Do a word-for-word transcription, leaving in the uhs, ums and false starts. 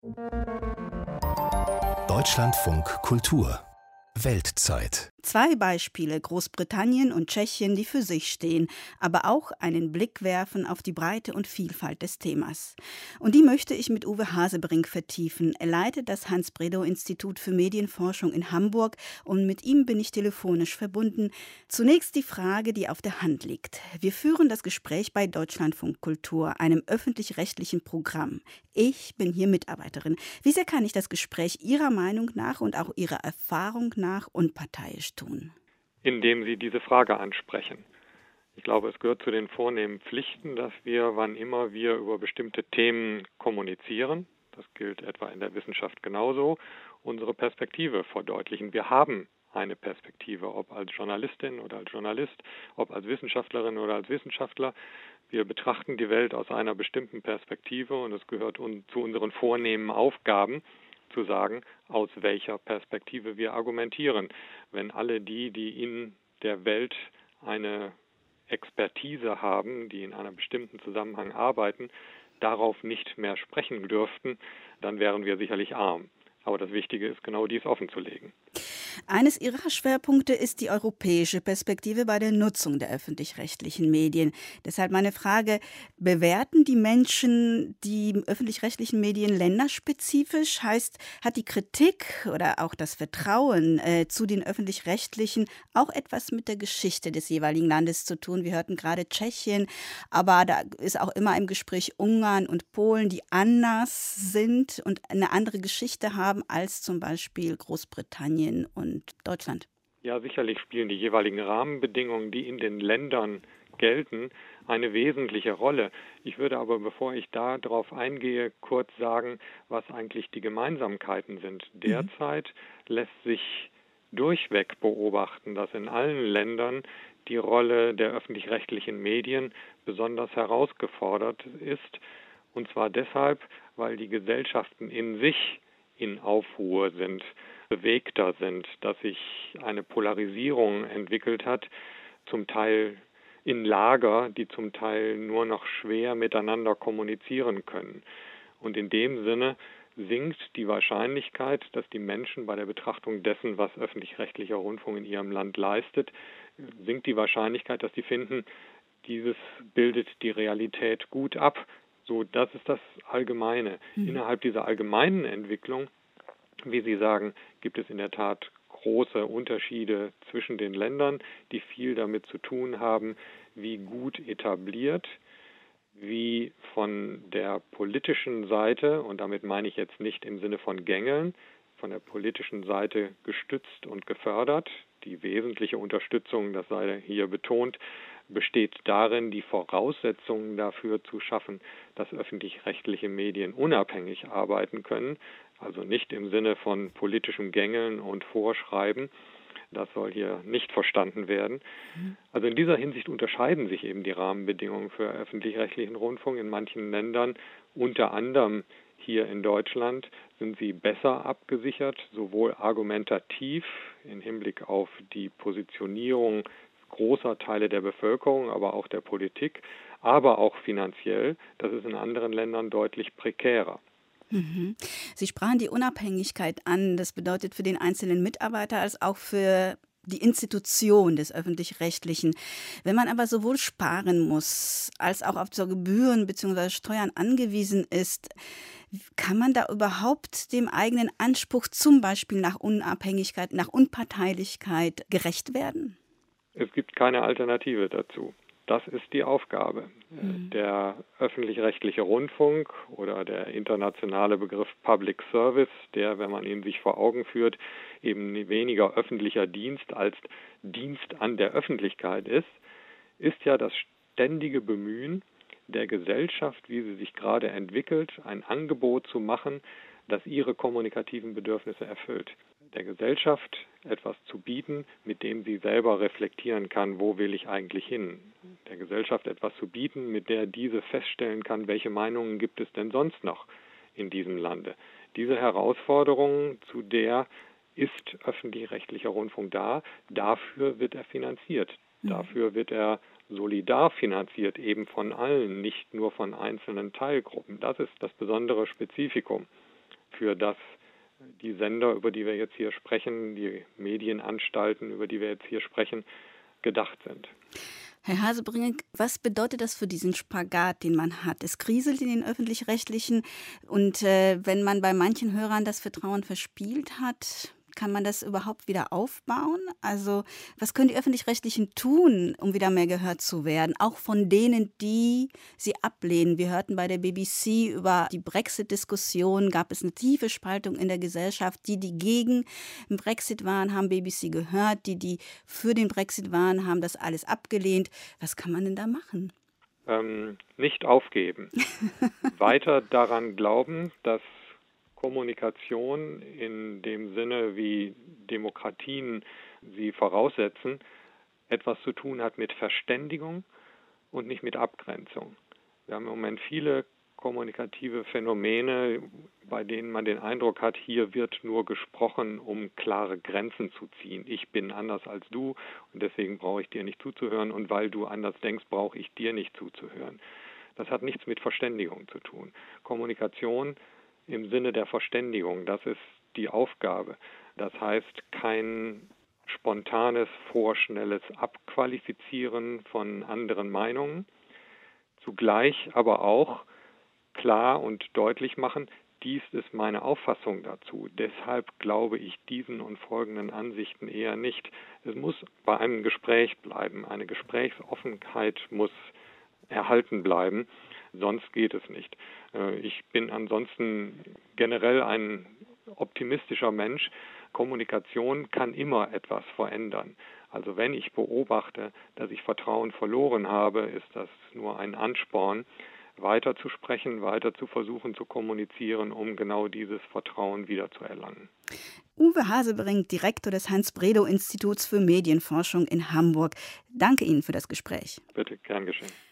Deutschlandfunk Kultur Weltzeit. Zwei Beispiele, Großbritannien und Tschechien, die für sich stehen, aber auch einen Blick werfen auf die Breite und Vielfalt des Themas. Und die möchte ich mit Uwe Hasebrink vertiefen. Er leitet das Hans-Bredow-Institut für Medienforschung in Hamburg und mit ihm bin ich telefonisch verbunden. Zunächst die Frage, die auf der Hand liegt. Wir führen das Gespräch bei Deutschlandfunk Kultur, einem öffentlich-rechtlichen Programm. Ich bin hier Mitarbeiterin. Wie sehr kann ich das Gespräch Ihrer Meinung nach und auch Ihrer Erfahrung nach unparteiisch tun? Indem Sie diese Frage ansprechen. Ich glaube, es gehört zu den vornehmen Pflichten, dass wir, wann immer wir über bestimmte Themen kommunizieren, das gilt etwa in der Wissenschaft genauso, unsere Perspektive verdeutlichen. Wir haben eine Perspektive, ob als Journalistin oder als Journalist, ob als Wissenschaftlerin oder als Wissenschaftler. Wir betrachten die Welt aus einer bestimmten Perspektive und es gehört un- zu unseren vornehmen Aufgaben, zu sagen, aus welcher Perspektive wir argumentieren. Wenn alle die, die in der Welt eine Expertise haben, die in einem bestimmten Zusammenhang arbeiten, darauf nicht mehr sprechen dürften, dann wären wir sicherlich arm. Aber das Wichtige ist, genau dies offenzulegen. Eines Ihrer Schwerpunkte ist die europäische Perspektive bei der Nutzung der öffentlich-rechtlichen Medien. Deshalb meine Frage, bewerten die Menschen die öffentlich-rechtlichen Medien länderspezifisch? Heißt, hat die Kritik oder auch das Vertrauen äh, zu den öffentlich-rechtlichen auch etwas mit der Geschichte des jeweiligen Landes zu tun? Wir hörten gerade Tschechien, aber da ist auch immer im Gespräch Ungarn und Polen, die anders sind und eine andere Geschichte haben als zum Beispiel Großbritannien und und Deutschland. Ja, sicherlich spielen die jeweiligen Rahmenbedingungen, die in den Ländern gelten, eine wesentliche Rolle. Ich würde aber, bevor ich da drauf eingehe, kurz sagen, was eigentlich die Gemeinsamkeiten sind. Derzeit mhm. lässt sich durchweg beobachten, dass in allen Ländern die Rolle der öffentlich-rechtlichen Medien besonders herausgefordert ist. Und zwar deshalb, weil die Gesellschaften in sich in Aufruhr sind, bewegter sind, dass sich eine Polarisierung entwickelt hat, zum Teil in Lager, die zum Teil nur noch schwer miteinander kommunizieren können. Und in dem Sinne sinkt die Wahrscheinlichkeit, dass die Menschen bei der Betrachtung dessen, was öffentlich-rechtlicher Rundfunk in ihrem Land leistet, sinkt die Wahrscheinlichkeit, dass sie finden, dieses bildet die Realität gut ab. So, das ist das Allgemeine. Mhm. Innerhalb dieser allgemeinen Entwicklung, wie Sie sagen, gibt es in der Tat große Unterschiede zwischen den Ländern, die viel damit zu tun haben, wie gut etabliert, wie von der politischen Seite, und damit meine ich jetzt nicht im Sinne von Gängeln, von der politischen Seite gestützt und gefördert. Die wesentliche Unterstützung, das sei hier betont, besteht darin, die Voraussetzungen dafür zu schaffen, dass öffentlich-rechtliche Medien unabhängig arbeiten können, also nicht im Sinne von politischem Gängeln und Vorschreiben. Das soll hier nicht verstanden werden. Also in dieser Hinsicht unterscheiden sich eben die Rahmenbedingungen für öffentlich-rechtlichen Rundfunk in manchen Ländern. Unter anderem hier in Deutschland sind sie besser abgesichert, sowohl argumentativ im Hinblick auf die Positionierung großer Teile der Bevölkerung, aber auch der Politik, aber auch finanziell. Das ist in anderen Ländern deutlich prekärer. Mhm. Sie sprachen die Unabhängigkeit an. Das bedeutet für den einzelnen Mitarbeiter als auch für die Institution des Öffentlich-Rechtlichen. Wenn man aber sowohl sparen muss, als auch auf so Gebühren bzw. Steuern angewiesen ist, kann man da überhaupt dem eigenen Anspruch zum Beispiel nach Unabhängigkeit, nach Unparteilichkeit gerecht werden? Es gibt keine Alternative dazu. Das ist die Aufgabe. Mhm. Der öffentlich-rechtliche Rundfunk oder der internationale Begriff Public Service, der, wenn man ihn sich vor Augen führt, eben weniger öffentlicher Dienst als Dienst an der Öffentlichkeit ist, ist ja das ständige Bemühen der Gesellschaft, wie sie sich gerade entwickelt, ein Angebot zu machen, das ihre kommunikativen Bedürfnisse erfüllt. Der Gesellschaft etwas zu bieten, mit dem sie selber reflektieren kann, wo will ich eigentlich hin. Der Gesellschaft etwas zu bieten, mit der diese feststellen kann, welche Meinungen gibt es denn sonst noch in diesem Lande. Diese Herausforderung, zu der ist öffentlich-rechtlicher Rundfunk da, dafür wird er finanziert. Mhm. Dafür wird er solidar finanziert, eben von allen, nicht nur von einzelnen Teilgruppen. Das ist das besondere Spezifikum. für das die Sender, über die wir jetzt hier sprechen, die Medienanstalten, über die wir jetzt hier sprechen, gedacht sind. Herr Hasebrink, was bedeutet das für diesen Spagat, den man hat? Es kriselt in den Öffentlich-Rechtlichen und äh, wenn man bei manchen Hörern das Vertrauen verspielt hat, kann man das überhaupt wieder aufbauen? Also was können die Öffentlich-Rechtlichen tun, um wieder mehr gehört zu werden? Auch von denen, die sie ablehnen. Wir hörten bei der B B C über die Brexit-Diskussion, gab es eine tiefe Spaltung in der Gesellschaft. Die, die gegen den Brexit waren, haben B B C gehört. Die, die für den Brexit waren, haben das alles abgelehnt. Was kann man denn da machen? Ähm, nicht aufgeben. Weiter daran glauben, dass Kommunikation in dem Sinne, wie Demokratien sie voraussetzen, etwas zu tun hat mit Verständigung und nicht mit Abgrenzung. Wir haben im Moment viele kommunikative Phänomene, bei denen man den Eindruck hat, hier wird nur gesprochen, um klare Grenzen zu ziehen. Ich bin anders als du und deswegen brauche ich dir nicht zuzuhören und weil du anders denkst, brauche ich dir nicht zuzuhören. Das hat nichts mit Verständigung zu tun. Kommunikation im Sinne der Verständigung, das ist die Aufgabe. Das heißt, kein spontanes, vorschnelles Abqualifizieren von anderen Meinungen, zugleich aber auch klar und deutlich machen, dies ist meine Auffassung dazu. Deshalb glaube ich diesen und folgenden Ansichten eher nicht. Es muss bei einem Gespräch bleiben. Eine Gesprächsoffenheit muss erhalten bleiben. Sonst geht es nicht. Ich bin ansonsten generell ein optimistischer Mensch. Kommunikation kann immer etwas verändern. Also wenn ich beobachte, dass ich Vertrauen verloren habe, ist das nur ein Ansporn, weiter zu sprechen, weiter zu versuchen zu kommunizieren, um genau dieses Vertrauen wieder zu erlangen. Uwe Hasebrink, Direktor des Hans-Bredow-Instituts für Medienforschung in Hamburg. Danke Ihnen für das Gespräch. Bitte, gern geschehen.